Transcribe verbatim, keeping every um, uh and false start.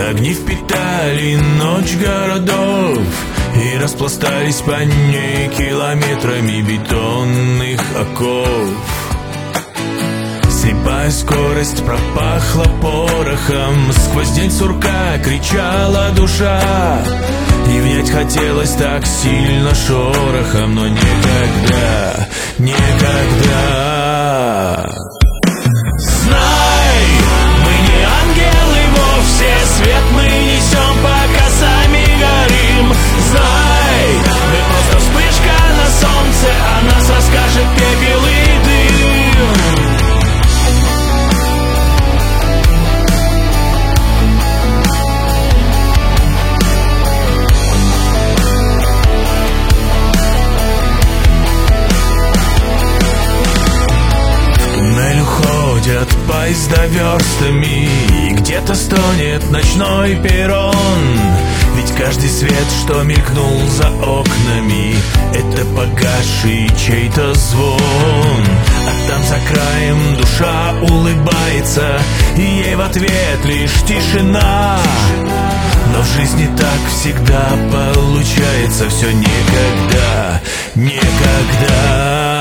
Огни впитали ночь городов и распластались по ней километрами бетонных оков. Слепая скорость пропахла порохом, сквозь день сурка кричала душа, и внять хотелось так сильно шорохом, но никогда, никогда. Знай, мы не ангелы вовсе, свет мы несем, пока сами горим. Знай, мы просто вспышка на солнце, о нас расскажет пепел и дым. Ходят поезда верстами, и где-то стонет ночной перрон. Ведь каждый свет, что мелькнул за окнами, это погасший чей-то звон. А там за краем душа улыбается, и ей в ответ лишь тишина. Но в жизни так всегда получается, все никогда, никогда.